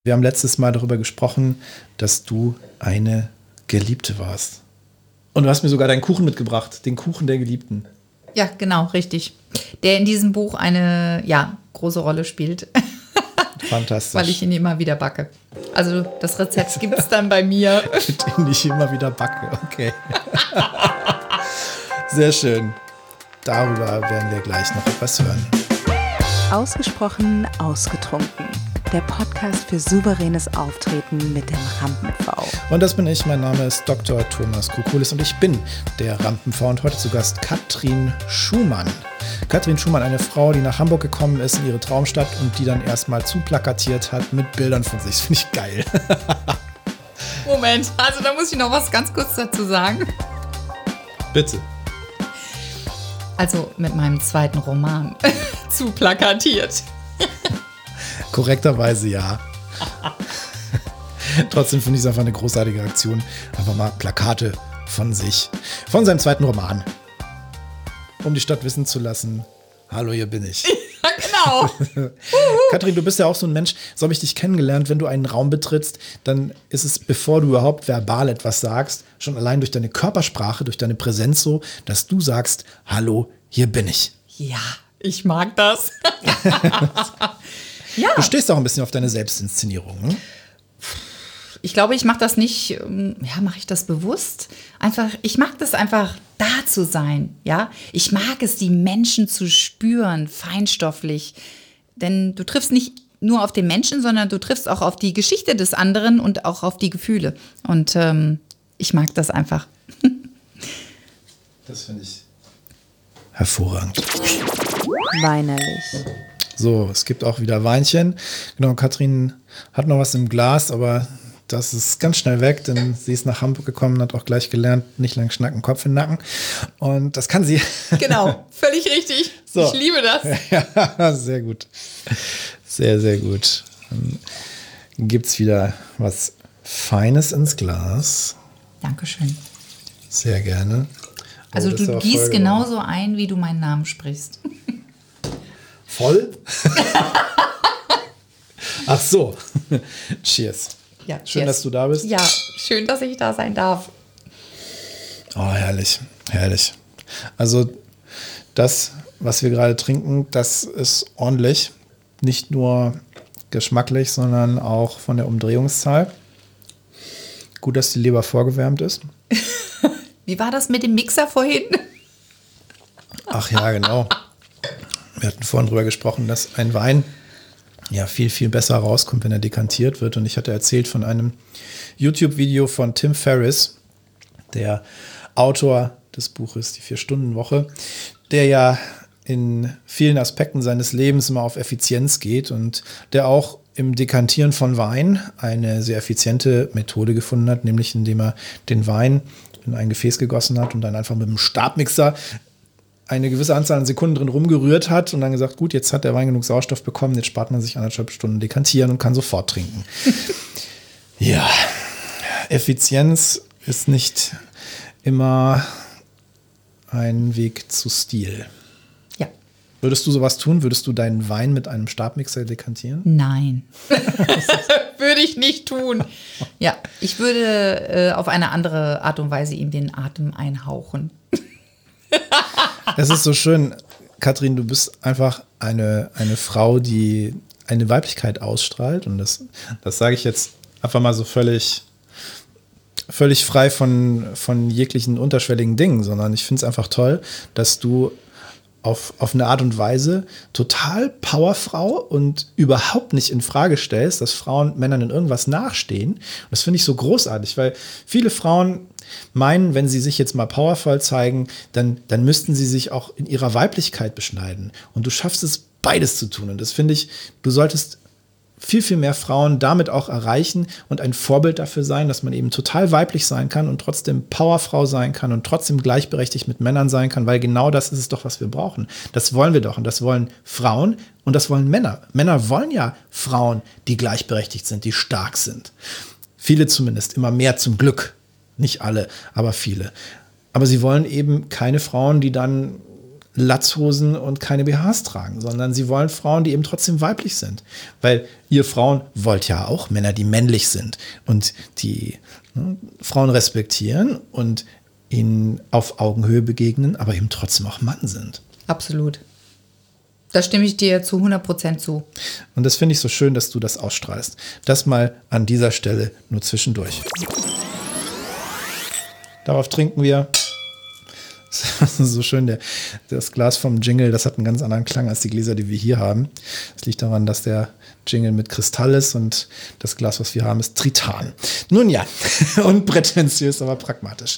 Wir haben letztes Mal darüber gesprochen, dass du eine Geliebte warst. Und du hast mir sogar deinen Kuchen mitgebracht, den Kuchen der Geliebten. Ja, genau, richtig. Der in diesem Buch eine große Rolle spielt. Fantastisch. Weil ich ihn immer wieder backe. Also das Rezept gibt es dann bei mir. Den ich immer wieder backe, okay. Sehr schön. Darüber werden wir gleich noch etwas hören. Ausgesprochen ausgetrunken. Der Podcast für souveränes Auftreten mit dem Rampen-V. Und das bin ich. Mein Name ist Dr. Thomas Kukulis und ich bin der Rampen-V. Und heute zu Gast Katrin Schumann. Katrin Schumann, eine Frau, die nach Hamburg gekommen ist, in ihre Traumstadt und die dann erstmal zuplakatiert hat mit Bildern von sich. Das finde ich geil. Moment, also da muss ich noch was ganz kurz dazu sagen. Bitte. Also mit meinem zweiten Roman zuplakatiert. Korrekterweise ja. Trotzdem finde ich es einfach eine großartige Aktion. Einfach mal Plakate von sich. Von seinem zweiten Roman. Um die Stadt wissen zu lassen, hallo, hier bin ich. Ja, genau. Katrin, du bist ja auch so ein Mensch, so habe ich dich kennengelernt, wenn du einen Raum betrittst, dann ist es, bevor du überhaupt verbal etwas sagst, schon allein durch deine Körpersprache, durch deine Präsenz so, dass du sagst, hallo, hier bin ich. Ja, ich mag das. Ja. Du stehst auch ein bisschen auf deine Selbstinszenierung, ne? Ich glaube, ich mache das nicht, mache ich das bewusst? Ich mag das einfach, da zu sein, ja. Ich mag es, die Menschen zu spüren, feinstofflich. Denn du triffst nicht nur auf den Menschen, sondern du triffst auch auf die Geschichte des anderen und auch auf die Gefühle. Und ich mag das einfach. Das finde ich hervorragend. Weinerlich. So, es gibt auch wieder Weinchen. Genau, Katrin hat noch was im Glas, aber das ist ganz schnell weg, denn sie ist nach Hamburg gekommen und hat auch gleich gelernt, nicht lang schnacken, Kopf in den Nacken. Und das kann sie. Genau, völlig richtig. So. Ich liebe das. Ja, sehr gut. Sehr, sehr gut. Dann gibt es wieder was Feines ins Glas. Dankeschön. Sehr gerne. Also du gießt genauso ein, wie du meinen Namen sprichst. Voll? Ach so. Cheers. Ja, schön, dass du da bist. Ja, schön, dass ich da sein darf. Oh, herrlich, herrlich. Also das, was wir gerade trinken, das ist ordentlich. Nicht nur geschmacklich, sondern auch von der Umdrehungszahl. Gut, dass die Leber vorgewärmt ist. Wie war das mit dem Mixer vorhin? Ach ja, genau. Wir hatten vorhin drüber gesprochen, dass ein Wein ja viel, viel besser rauskommt, wenn er dekantiert wird. Und ich hatte erzählt von einem YouTube-Video von Tim Ferriss, der Autor des Buches Die 4-Stunden-Woche, der ja in vielen Aspekten seines Lebens immer auf Effizienz geht und der auch im Dekantieren von Wein eine sehr effiziente Methode gefunden hat, nämlich indem er den Wein in ein Gefäß gegossen hat und dann einfach mit einem Stabmixer eine gewisse Anzahl an Sekunden drin rumgerührt hat und dann gesagt, gut, jetzt hat der Wein genug Sauerstoff bekommen, jetzt spart man sich 1,5 Stunden dekantieren und kann sofort trinken. Ja, Effizienz ist nicht immer ein Weg zu Stil. Ja. Würdest du sowas tun? Würdest du deinen Wein mit einem Stabmixer dekantieren? Nein. Würde ich nicht tun. Ja, ich würde auf eine andere Art und Weise ihm den Atem einhauchen. Es ist so schön, Katrin, du bist einfach eine Frau, die eine Weiblichkeit ausstrahlt. Und das sage ich jetzt einfach mal so völlig frei von jeglichen unterschwelligen Dingen, sondern ich finde es einfach toll, dass du auf eine Art und Weise total Powerfrau und überhaupt nicht in Frage stellst, dass Frauen Männern in irgendwas nachstehen. Und das finde ich so großartig, weil viele Frauen meinen, wenn sie sich jetzt mal powervoll zeigen, dann müssten sie sich auch in ihrer Weiblichkeit beschneiden. Und du schaffst es, beides zu tun. Und das finde ich, du solltest viel, viel mehr Frauen damit auch erreichen und ein Vorbild dafür sein, dass man eben total weiblich sein kann und trotzdem Powerfrau sein kann und trotzdem gleichberechtigt mit Männern sein kann, weil genau das ist es doch, was wir brauchen. Das wollen wir doch und das wollen Frauen und das wollen Männer. Männer wollen ja Frauen, die gleichberechtigt sind, die stark sind. Viele zumindest, immer mehr zum Glück. Nicht alle, aber viele. Aber sie wollen eben keine Frauen, die dann Latzhosen und keine BHs tragen, sondern sie wollen Frauen, die eben trotzdem weiblich sind. Weil ihr Frauen wollt ja auch Männer, die männlich sind und die Frauen respektieren und ihnen auf Augenhöhe begegnen, aber eben trotzdem auch Mann sind. Absolut. Da stimme ich dir zu 100% zu. Und das finde ich so schön, dass du das ausstrahlst. Das mal an dieser Stelle nur zwischendurch. Darauf trinken wir. Das ist so schön, das Glas vom Jingle, das hat einen ganz anderen Klang als die Gläser, die wir hier haben. Das liegt daran, dass der Jingle mit Kristall ist und das Glas, was wir haben, ist Tritan. Nun ja, unprätentiös, aber pragmatisch.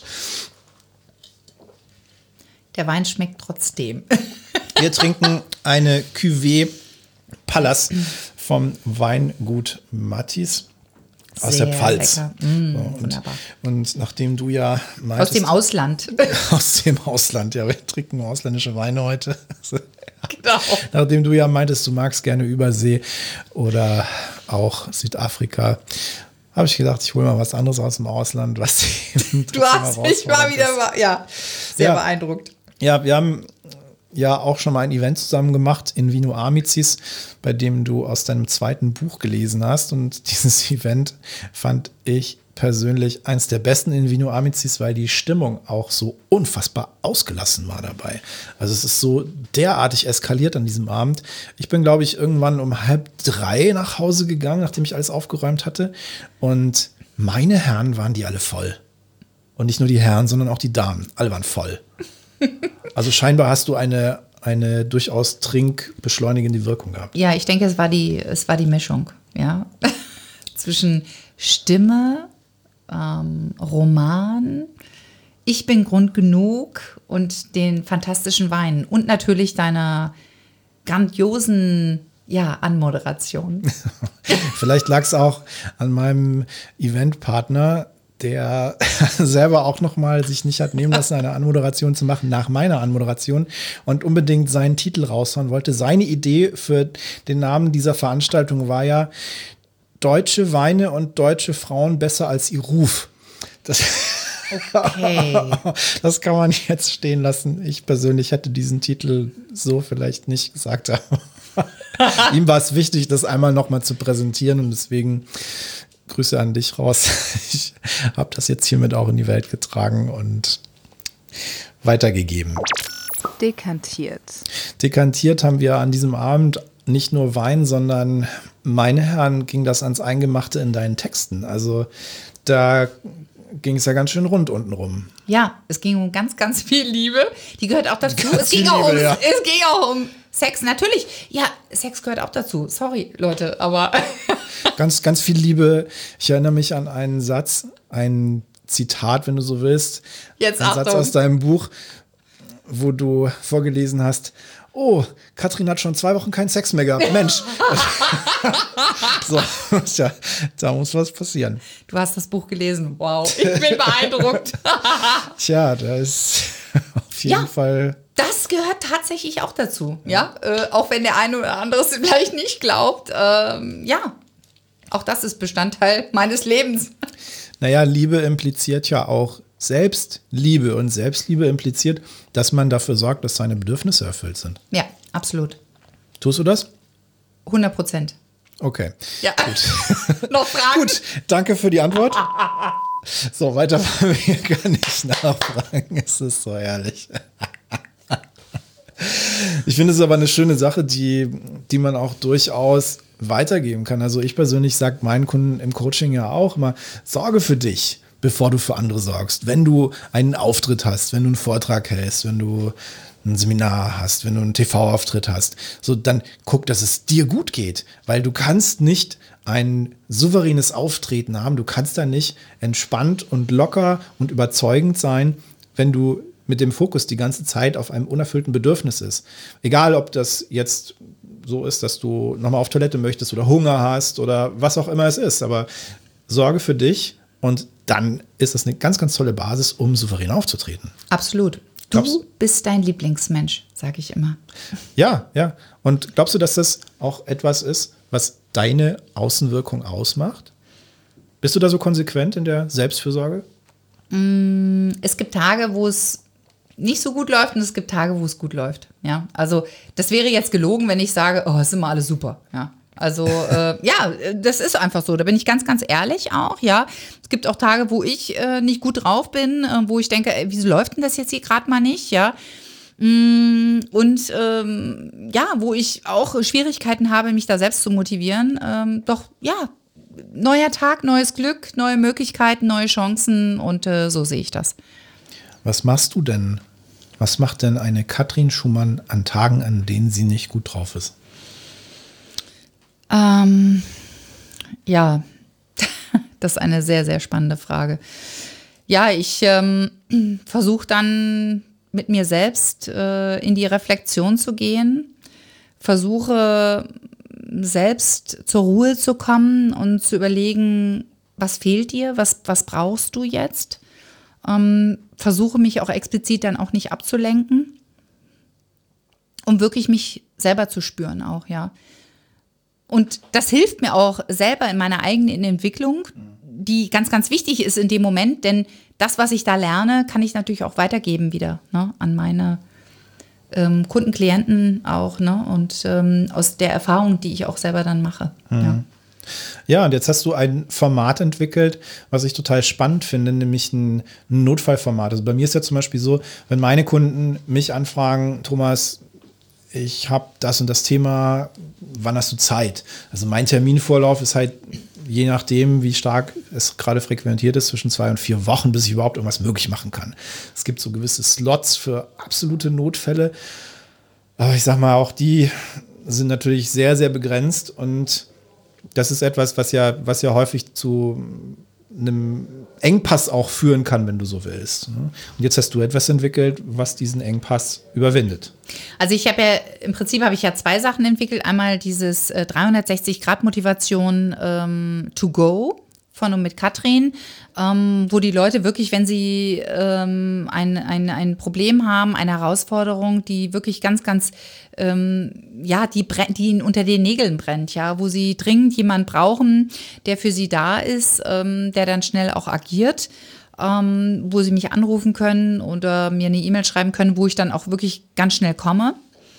Der Wein schmeckt trotzdem. Wir trinken eine Cuvée Pallas vom Weingut Mattis. Aus Sehr der Pfalz. Lecker. Wunderbar. Und nachdem du ja meintest, Aus dem Ausland. Aus dem Ausland, ja, wir trinken ausländische Weine heute. Genau. Nachdem du ja meintest, du magst gerne Übersee oder auch Südafrika, habe ich gedacht, ich hole mal was anderes aus dem Ausland, was Du hast mich mal wieder sehr beeindruckt. Ja, wir haben ja auch schon mal ein Event zusammen gemacht in Vino Amicis, bei dem du aus deinem zweiten Buch gelesen hast. Und dieses Event fand ich persönlich eins der besten in Vino Amicis, weil die Stimmung auch so unfassbar ausgelassen war dabei. Also es ist so derartig eskaliert an diesem Abend. Ich bin, glaube ich, irgendwann um 2:30 nach Hause gegangen, nachdem ich alles aufgeräumt hatte. Und meine Herren waren die alle voll. Und nicht nur die Herren, sondern auch die Damen. Alle waren voll. Also scheinbar hast du eine durchaus trinkbeschleunigende Wirkung gehabt. Ja, ich denke, es war die Mischung, ja. Zwischen Stimme, Roman, Ich bin Grund genug und den fantastischen Weinen und natürlich deiner grandiosen Anmoderation. Vielleicht lag es auch an meinem Eventpartner, der selber auch noch mal sich nicht hat nehmen lassen, eine Anmoderation zu machen nach meiner Anmoderation und unbedingt seinen Titel raushauen wollte. Seine Idee für den Namen dieser Veranstaltung war ja Deutsche Weine und deutsche Frauen besser als ihr Ruf. Okay. Das kann man jetzt stehen lassen. Ich persönlich hätte diesen Titel so vielleicht nicht gesagt. Ihm war es wichtig, das einmal noch mal zu präsentieren und deswegen Grüße an dich raus. Ich habe das jetzt hiermit auch in die Welt getragen und weitergegeben. Dekantiert. Dekantiert haben wir an diesem Abend nicht nur Wein, sondern, meine Herren, ging das ans Eingemachte in deinen Texten. Also da ging es ja ganz schön rund unten rum. Ja, es ging um ganz, ganz viel Liebe. Die gehört auch dazu. Es ging auch um Sex. Natürlich. Ja, Sex gehört auch dazu. Sorry, Leute, aber ganz, ganz viel Liebe. Ich erinnere mich an einen Satz, ein Zitat, wenn du so willst. Jetzt ein Achtung. Satz aus deinem Buch, wo du vorgelesen hast: Oh, Katrin hat schon 2 Wochen keinen Sex mehr gehabt. Mensch. So, ja, da muss was passieren. Du hast das Buch gelesen. Wow, ich bin beeindruckt. Tja, da ist auf jeden Fall. Das gehört tatsächlich auch dazu. Ja, auch wenn der eine oder andere es vielleicht nicht glaubt. Auch das ist Bestandteil meines Lebens. Naja, Liebe impliziert ja auch Selbstliebe. Und Selbstliebe impliziert, dass man dafür sorgt, dass seine Bedürfnisse erfüllt sind. Ja, absolut. Tust du das? 100%. Okay. Ja. Gut. Noch Fragen? Gut, danke für die Antwort. So, weiter wollen wir gar nicht nachfragen. Es ist so herrlich. Ich finde es aber eine schöne Sache, die man auch durchaus weitergeben kann. Also ich persönlich sage meinen Kunden im Coaching ja auch immer, sorge für dich, bevor du für andere sorgst. Wenn du einen Auftritt hast, wenn du einen Vortrag hältst, wenn du ein Seminar hast, wenn du einen TV-Auftritt hast, so dann guck, dass es dir gut geht, weil du kannst nicht ein souveränes Auftreten haben, du kannst da nicht entspannt und locker und überzeugend sein, wenn du mit dem Fokus die ganze Zeit auf einem unerfüllten Bedürfnis ist. Egal, ob das jetzt so ist, dass du nochmal auf Toilette möchtest oder Hunger hast oder was auch immer es ist, aber sorge für dich und dann ist das eine ganz, ganz tolle Basis, um souverän aufzutreten. Absolut. Du bist dein Lieblingsmensch, sage ich immer. Ja, ja. Und glaubst du, dass das auch etwas ist, was deine Außenwirkung ausmacht? Bist du da so konsequent in der Selbstfürsorge? Es gibt Tage, wo es nicht so gut läuft und es gibt Tage, wo es gut läuft. Ja, also das wäre jetzt gelogen, wenn ich sage, oh, es ist immer alles super. Ja, also ja, das ist einfach so. Da bin ich ganz, ganz ehrlich auch. Ja, es gibt auch Tage, wo ich nicht gut drauf bin, wo ich denke, ey, wieso läuft denn das jetzt hier gerade mal nicht? Ja. Und ja, wo ich auch Schwierigkeiten habe, mich da selbst zu motivieren. Doch ja, neuer Tag, neues Glück, neue Möglichkeiten, neue Chancen und so sehe ich das. Was machst du denn? Was macht denn eine Katrin Schumann an Tagen, an denen sie nicht gut drauf ist? Ja, das ist eine sehr, sehr spannende Frage. Ja, ich versuche dann mit mir selbst in die Reflexion zu gehen, versuche selbst zur Ruhe zu kommen und zu überlegen, was fehlt dir, was brauchst du jetzt? Versuche mich auch explizit dann auch nicht abzulenken, um wirklich mich selber zu spüren auch, ja. Und das hilft mir auch selber in meiner eigenen Entwicklung, die ganz, ganz wichtig ist in dem Moment, denn das, was ich da lerne, kann ich natürlich auch weitergeben wieder, ne, an meine Kunden, Klienten auch, ne, und aus der Erfahrung, die ich auch selber dann mache. Ja. Ja, und jetzt hast du ein Format entwickelt, was ich total spannend finde, nämlich ein Notfallformat. Also bei mir ist ja zum Beispiel so, wenn meine Kunden mich anfragen, Thomas, ich habe das und das Thema, wann hast du Zeit? Also mein Terminvorlauf ist halt, je nachdem, wie stark es gerade frequentiert ist, zwischen 2 und 4 Wochen, bis ich überhaupt irgendwas möglich machen kann. Es gibt so gewisse Slots für absolute Notfälle, aber ich sag mal, auch die sind natürlich sehr, sehr begrenzt und das ist etwas, was ja häufig zu einem Engpass auch führen kann, wenn du so willst. Und jetzt hast du etwas entwickelt, was diesen Engpass überwindet. Also im Prinzip habe ich ja 2 Sachen entwickelt. Einmal dieses 360-Grad-Motivation to go von und mit Katrin, wo die Leute wirklich, wenn sie ein Problem haben, eine Herausforderung, die wirklich ganz, ganz, die ihnen unter den Nägeln brennt, ja, wo sie dringend jemanden brauchen, der für sie da ist, der dann schnell auch agiert, wo sie mich anrufen können oder mir eine E-Mail schreiben können, wo ich dann auch wirklich ganz schnell komme.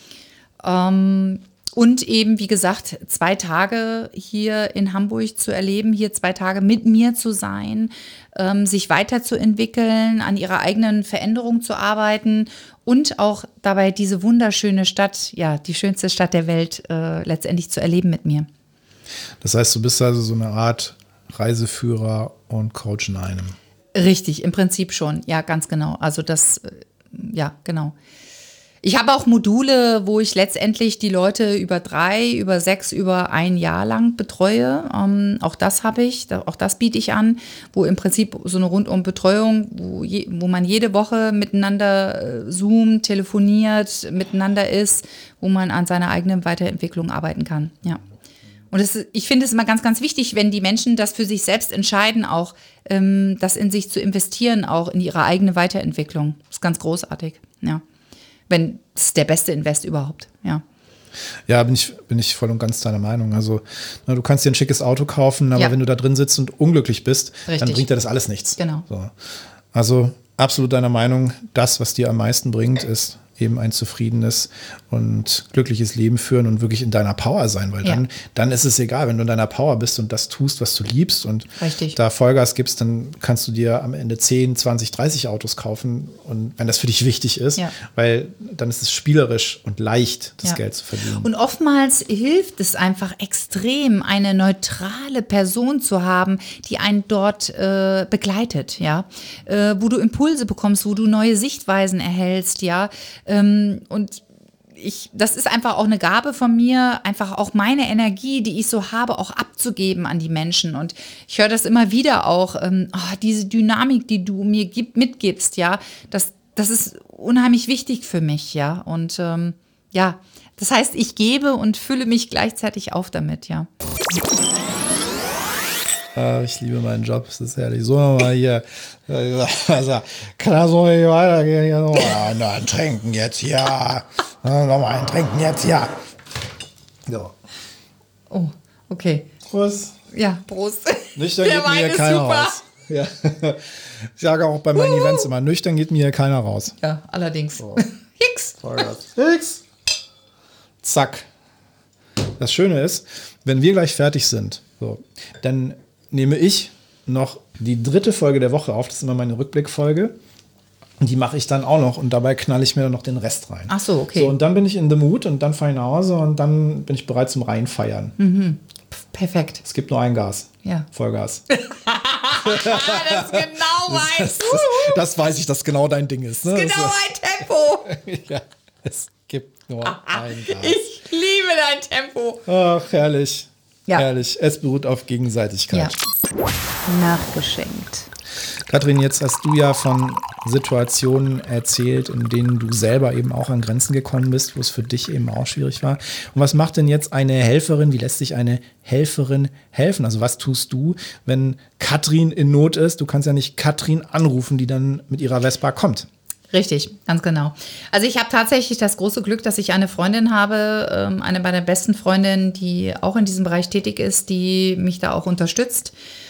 Und eben, wie gesagt, 2 Tage hier in Hamburg zu erleben, hier 2 Tage mit mir zu sein, sich weiterzuentwickeln, an ihrer eigenen Veränderung zu arbeiten und auch dabei diese wunderschöne Stadt, ja, die schönste Stadt der Welt letztendlich zu erleben mit mir. Das heißt, du bist also so eine Art Reiseführer und Coach in einem. Richtig, im Prinzip schon, ja, ganz genau. Also das, ja, genau. Ich habe auch Module, wo ich letztendlich die Leute über 3, über 6, über 1 Jahr lang betreue. Auch das habe ich, auch das biete ich an, wo im Prinzip so eine Rundum-Betreuung, wo man jede Woche miteinander zoomt, telefoniert, miteinander ist, wo man an seiner eigenen Weiterentwicklung arbeiten kann. Ja. Und ich finde es immer ganz, ganz wichtig, wenn die Menschen das für sich selbst entscheiden, auch das in sich zu investieren, auch in ihre eigene Weiterentwicklung. Das ist ganz großartig, ja. Wenn das ist der beste Invest überhaupt, ja. Ja, bin ich voll und ganz deiner Meinung. Also, du kannst dir ein schickes Auto kaufen, aber wenn du da drin sitzt und unglücklich bist, dann bringt dir das alles nichts. Genau. So. Also, absolut deiner Meinung, das, was dir am meisten bringt, ist eben ein zufriedenes und glückliches Leben führen und wirklich in deiner Power sein, weil dann ist es egal, wenn du in deiner Power bist und das tust, was du liebst und da Vollgas gibst, dann kannst du dir am Ende 10, 20, 30 Autos kaufen und wenn das für dich wichtig ist, weil dann ist es spielerisch und leicht, das Geld zu verdienen. Und oftmals hilft es einfach extrem, eine neutrale Person zu haben, die einen dort begleitet, ja, wo du Impulse bekommst, wo du neue Sichtweisen erhältst, ja, und das ist einfach auch eine Gabe von mir, einfach auch meine Energie, die ich so habe, auch abzugeben an die Menschen. Und ich höre das immer wieder auch, diese Dynamik, die du mir mitgibst, ja, das ist unheimlich wichtig für mich, ja. Und das heißt, ich gebe und fülle mich gleichzeitig auf damit, ja. Ich liebe meinen Job, es ist herrlich. So, nochmal hier. Also, kann das so nicht weitergehen? Hier nochmal ein Trinken jetzt, ja. Nochmal ein Trinken jetzt, ja. So. Oh, okay. Prost. Ja, Prost. Nicht, da geht mir keiner raus. Ja. Ich sage auch bei meinen Events immer, nüchtern geht mir hier keiner raus. Ja, allerdings. So. Hicks. Hicks. Zack. Das Schöne ist, wenn wir gleich fertig sind, so, dann nehme ich noch die 3. Folge der Woche auf. Das ist immer meine Rückblickfolge. Die mache ich dann auch noch und dabei knalle ich mir dann noch den Rest rein. Ach so, okay. So, und dann bin ich in the mood und dann fahre ich nach Hause und dann bin ich bereit zum Reinfeiern. Perfekt. Es gibt nur ein Gas. Ja. Vollgas. Das ist genau meins. Das weiß ich, dass genau dein Ding ist. Ne? Genau ein Tempo. Ja, es gibt nur ein Gas. Ich liebe dein Tempo. Ach, herrlich. Ja. Herrlich. Es beruht auf Gegenseitigkeit. Ja. Nachgeschenkt. Katrin, jetzt hast du ja von Situationen erzählt, in denen du selber eben auch an Grenzen gekommen bist, wo es für dich eben auch schwierig war. Und was macht denn jetzt eine Helferin? Wie lässt sich eine Helferin helfen? Also was tust du, wenn Katrin in Not ist? Du kannst ja nicht Katrin anrufen, die dann mit ihrer Vespa kommt. Richtig, ganz genau. Also ich habe tatsächlich das große Glück, dass ich eine Freundin habe, eine meiner besten Freundinnen, die auch in diesem Bereich tätig ist, die mich da auch unterstützt.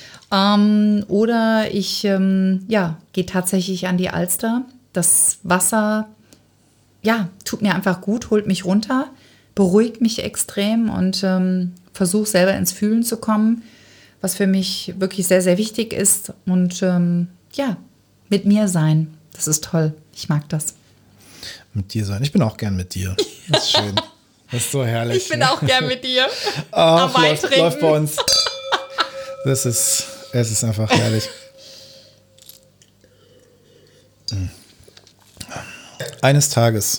Oder ich gehe tatsächlich an die Alster. Das Wasser, tut mir einfach gut, holt mich runter, beruhigt mich extrem und versuche selber ins Fühlen zu kommen, was für mich wirklich sehr, sehr wichtig ist. Und mit mir sein, das ist toll. Ich mag das. Mit dir sein. Ich bin auch gern mit dir. Das ist schön. Das ist so herrlich. Ich bin auch gern mit dir. Am Wein trinken. Läuft bei uns. Es ist einfach herrlich. Eines Tages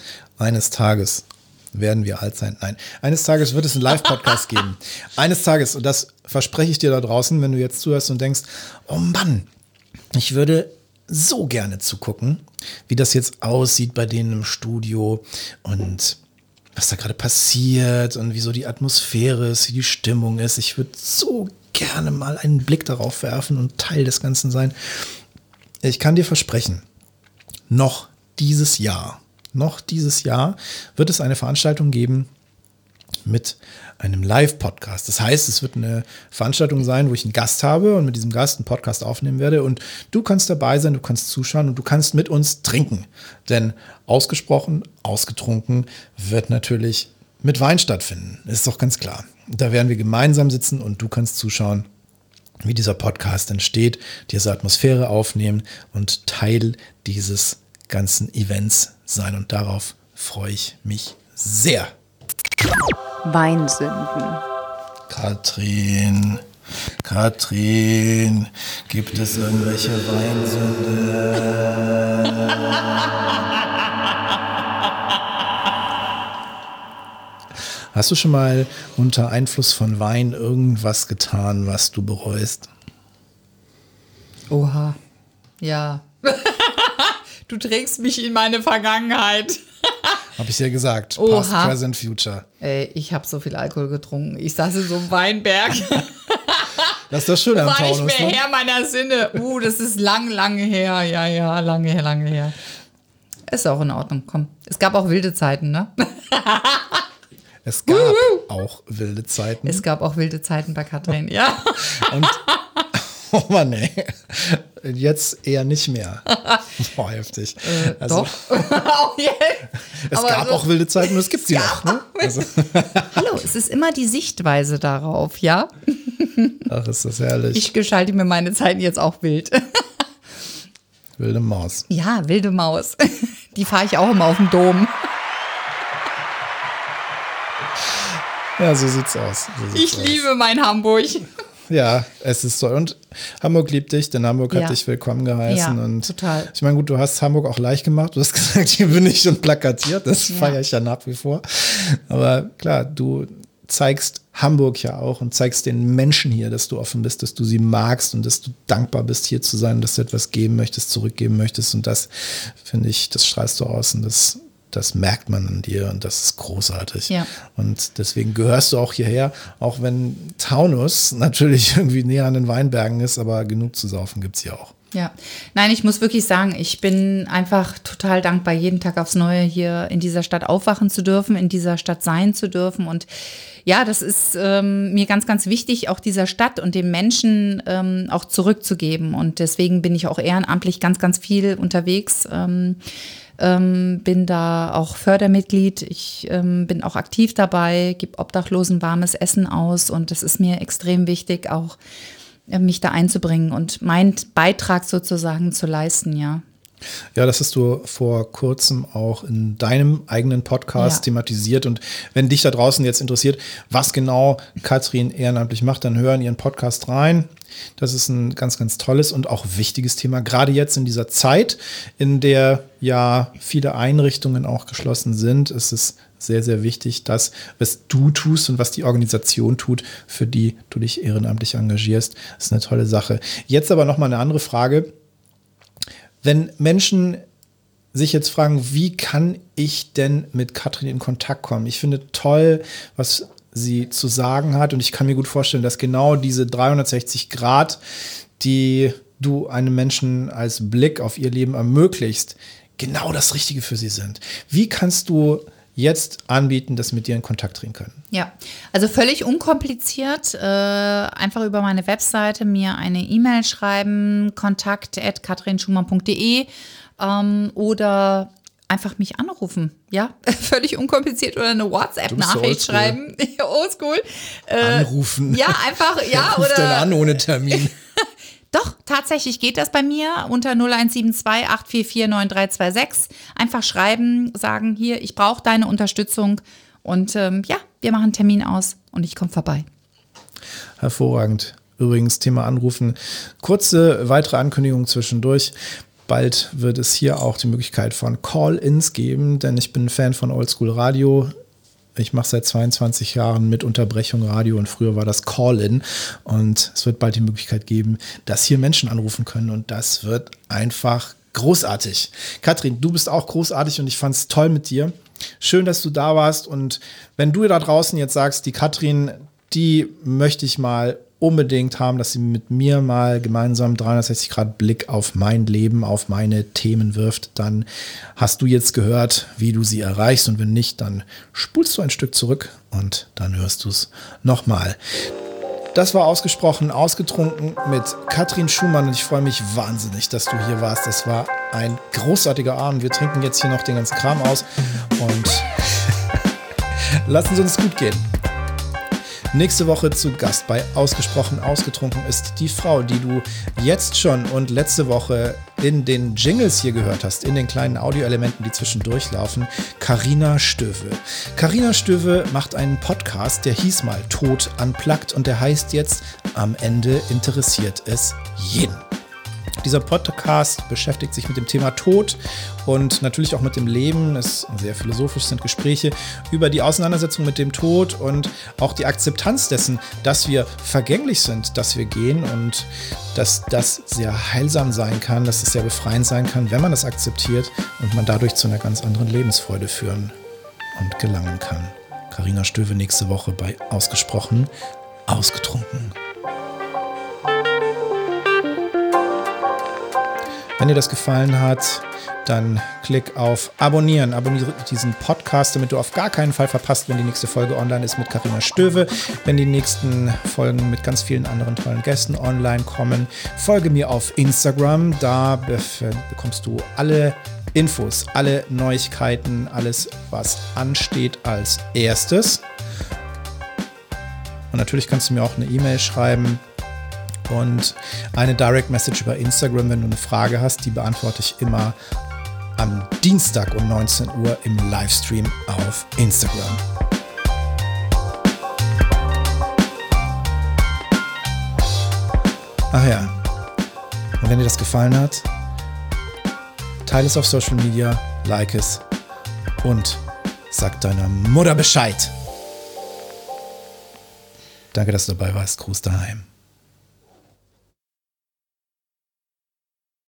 werden wir alt sein. Nein, eines Tages wird es einen Live-Podcast geben. Eines Tages, und das verspreche ich dir da draußen, wenn du jetzt zuhörst und denkst, oh Mann, ich würde so gerne zugucken, wie das jetzt aussieht bei denen im Studio und was da gerade passiert und wie so die Atmosphäre ist, wie die Stimmung ist. Ich würde so gerne mal einen Blick darauf werfen und Teil des Ganzen sein. Ich kann dir versprechen, noch dieses Jahr wird es eine Veranstaltung geben mit einem Live-Podcast. Das heißt, es wird eine Veranstaltung sein, wo ich einen Gast habe und mit diesem Gast einen Podcast aufnehmen werde und du kannst dabei sein, du kannst zuschauen und du kannst mit uns trinken. Denn ausgesprochen, ausgetrunken wird natürlich mit Wein stattfinden. Ist doch ganz klar. Da werden wir gemeinsam sitzen und du kannst zuschauen, wie dieser Podcast entsteht, diese Atmosphäre aufnehmen und Teil dieses ganzen Events sein. Und darauf freue ich mich sehr. Weinsünden. Katrin, gibt es irgendwelche Weinsünde? Hast du schon mal unter Einfluss von Wein irgendwas getan, was du bereust? Oha, ja. Du trägst mich in meine Vergangenheit. Hab ich dir gesagt. Oha. Past, present, future. Ey, ich habe so viel Alkohol getrunken. Ich saß in so einem Weinberg. Das ist das Schöne am War Taunus. nicht mehr Ne? Herr meiner Sinne. Das ist lange her. Ja, lange her. Ist auch in Ordnung, komm. Es gab auch wilde Zeiten, ne? Es gab auch wilde Zeiten. Es gab auch wilde Zeiten bei Katrin, ja. Und, oh Mann, ey. Jetzt eher nicht mehr. Boah, heftig. Doch. Auch jetzt. Es Aber gab auch wilde Zeiten und es gibt sie noch. Ne? Hallo, es ist immer die Sichtweise darauf, ja? Ach, ist das herrlich. Ich gestalte mir meine Zeiten jetzt auch wild. Wilde Maus. Ja, wilde Maus. Die fahre ich auch immer auf dem Dom. Ja, so sieht's aus. Ich liebe mein Hamburg. Ja, es ist toll. Und Hamburg liebt dich, denn Hamburg hat dich willkommen geheißen. Ja, und total. Ich meine, gut, du hast Hamburg auch leicht gemacht. Du hast gesagt, hier bin ich und plakatiert. Das feiere ich ja nach wie vor. Aber klar, du zeigst Hamburg ja auch und zeigst den Menschen hier, dass du offen bist, dass du sie magst und dass du dankbar bist, hier zu sein, dass du etwas geben möchtest, zurückgeben möchtest. Und das, finde ich, das strahlst du aus und das merkt man an dir und das ist großartig. Ja. Und deswegen gehörst du auch hierher, auch wenn Taunus natürlich irgendwie näher an den Weinbergen ist, aber genug zu saufen gibt es hier auch. Ja, nein, ich muss wirklich sagen, ich bin einfach total dankbar, jeden Tag aufs Neue hier in dieser Stadt aufwachen zu dürfen, in dieser Stadt sein zu dürfen. Und ja, das ist mir ganz, ganz wichtig, auch dieser Stadt und den Menschen auch zurückzugeben. Und deswegen bin ich auch ehrenamtlich ganz, ganz viel unterwegs. Bin da auch Fördermitglied. Ich bin auch aktiv dabei, gebe Obdachlosen warmes Essen aus. Und das ist mir extrem wichtig, auch mich da einzubringen und meinen Beitrag sozusagen zu leisten, ja. Ja, das hast du vor kurzem auch in deinem eigenen Podcast thematisiert. Und wenn dich da draußen jetzt interessiert, was genau Katrin ehrenamtlich macht, dann hör in ihren Podcast rein. Das ist ein ganz, ganz tolles und auch wichtiges Thema. Gerade jetzt in dieser Zeit, in der ja viele Einrichtungen auch geschlossen sind, ist es sehr, sehr wichtig, dass was du tust und was die Organisation tut, für die du dich ehrenamtlich engagierst. Das ist eine tolle Sache. Jetzt aber nochmal eine andere Frage. Wenn Menschen sich jetzt fragen, wie kann ich denn mit Katrin in Kontakt kommen? Ich finde toll, was sie zu sagen hat und ich kann mir gut vorstellen, dass genau diese 360 Grad, die du einem Menschen als Blick auf ihr Leben ermöglicht, genau das Richtige für sie sind. Wie kannst du jetzt anbieten, dass wir mit dir in Kontakt treten können? Ja, also völlig unkompliziert, einfach über meine Webseite mir eine E-Mail schreiben, kontakt@katrinschumann.de oder einfach mich anrufen, ja, völlig unkompliziert oder eine WhatsApp-Nachricht schreiben, oldschool. Anrufen. Ja, einfach, ja, Ruf oder. dann an ohne Termin. Doch, tatsächlich geht das bei mir unter 0172 844 9326. Einfach schreiben, sagen, hier, ich brauche deine Unterstützung und ja, wir machen einen Termin aus und ich komme vorbei. Hervorragend. Übrigens, Thema Anrufen. Kurze weitere Ankündigung zwischendurch. Bald wird es hier auch die Möglichkeit von Call-ins geben, denn ich bin ein Fan von Oldschool Radio. Ich mache seit 22 Jahren mit Unterbrechung Radio und früher war das Call-In und es wird bald die Möglichkeit geben, dass hier Menschen anrufen können und das wird einfach großartig. Katrin, du bist auch großartig und ich fand es toll mit dir. Schön, dass du da warst und wenn du da draußen jetzt sagst, die Katrin, die möchte ich mal unbedingt haben, dass sie mit mir mal gemeinsam 360 Grad Blick auf mein Leben, auf meine Themen wirft, dann hast du jetzt gehört, wie du sie erreichst und wenn nicht, dann spulst du ein Stück zurück und dann hörst du es nochmal. Das war ausgesprochen ausgetrunken mit Katrin Schumann und ich freue mich wahnsinnig, dass du hier warst. Das war ein großartiger Abend. Wir trinken jetzt hier noch den ganzen Kram aus und lassen es uns gut gehen. Nächste Woche zu Gast bei Ausgesprochen Ausgetrunken ist die Frau, die du jetzt schon und letzte Woche in den Jingles hier gehört hast, in den kleinen Audioelementen, die zwischendurch laufen, Carina Stöwe. Carina Stöwe macht einen Podcast, der hieß mal Tod unplugged und der heißt jetzt Am Ende interessiert es jeden. Dieser Podcast beschäftigt sich mit dem Thema Tod und natürlich auch mit dem Leben. Es ist sehr philosophisch, sind Gespräche über die Auseinandersetzung mit dem Tod und auch die Akzeptanz dessen, dass wir vergänglich sind, dass wir gehen und dass das sehr heilsam sein kann, dass es sehr befreiend sein kann, wenn man das akzeptiert und man dadurch zu einer ganz anderen Lebensfreude führen und gelangen kann. Carina Stöwe nächste Woche bei Ausgesprochen Ausgetrunken. Wenn dir das gefallen hat, dann klick auf Abonnieren. Abonniere diesen Podcast, damit du auf gar keinen Fall verpasst, wenn die nächste Folge online ist mit Carina Stöwe. Wenn die nächsten Folgen mit ganz vielen anderen tollen Gästen online kommen, folge mir auf Instagram. Da bekommst du alle Infos, alle Neuigkeiten, alles, was ansteht als erstes. Und natürlich kannst du mir auch eine E-Mail schreiben. Und eine Direct Message über Instagram, wenn du eine Frage hast, die beantworte ich immer am Dienstag um 19 Uhr im Livestream auf Instagram. Ach ja, und wenn dir das gefallen hat, teile es auf Social Media, like es und sag deiner Mutter Bescheid. Danke, dass du dabei warst. Gruß daheim.